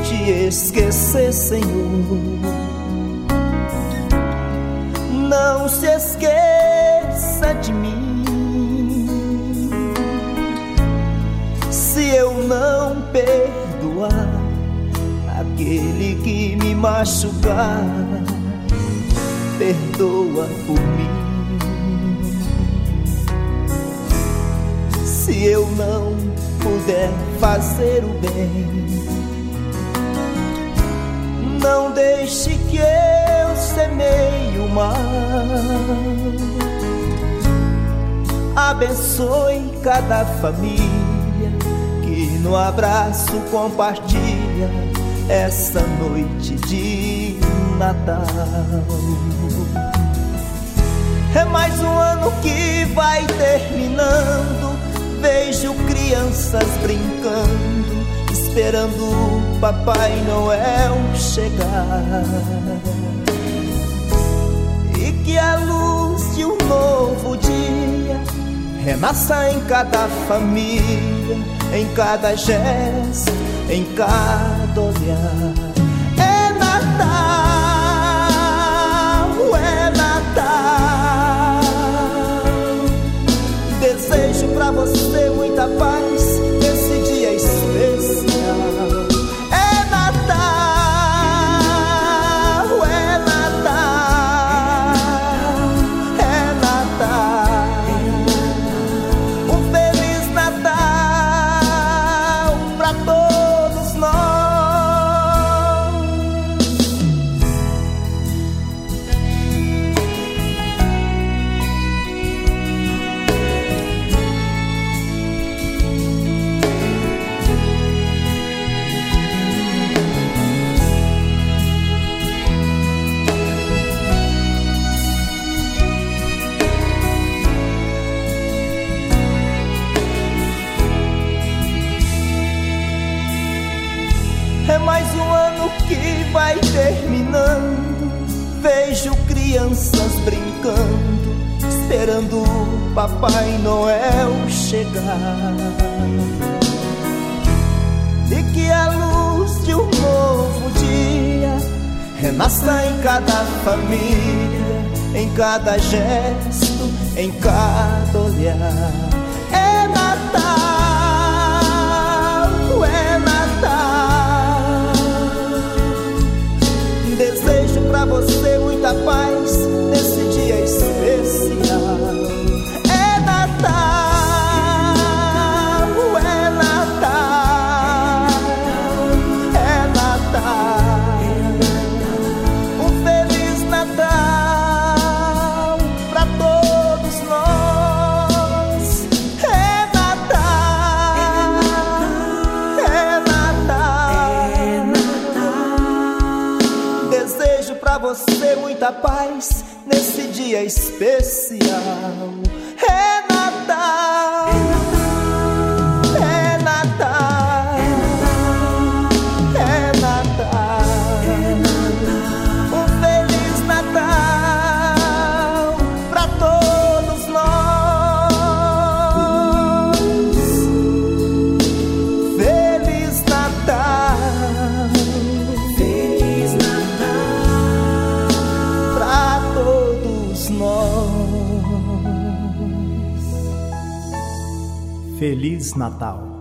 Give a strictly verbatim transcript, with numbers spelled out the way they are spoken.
te esquecer, Senhor. Não se esqueça de mim. Se eu não perdoar aquele que me machucar, perdoa por mim. Se eu não puder fazer o bem, não deixe que eu semeie o mal. Abençoe cada família que no abraço compartilha essa noite de Natal. É mais um ano que vai terminando. Vejo crianças brincando, esperando o Papai Noel chegar. E que a luz de um novo dia renasça em cada família, em cada gesto, em cada olhar. É Natal, é Natal. Desejo pra você muita paz nesse dia especial. É Natal, é Natal, é Natal. Um Feliz Natal pra todos nós. É mais um ano que vai terminando. Vejo crianças brincando, esperando o Papai Noel chegar. E que a luz de um novo dia renasça em cada família, em cada gesto, em cada olhar. É Natal, é Natal. Desejo pra você muita paz nesse dia especial. É Natal, é Natal, é Natal. Um Feliz Natal pra todos nós. É Natal, é Natal. Desejo pra você muita paz nesse dia especial. É Natal, é Natal, é Natal. Um Feliz Natal pra todos nós. Feliz Natal, Feliz Natal pra todos nós. Feliz Natal.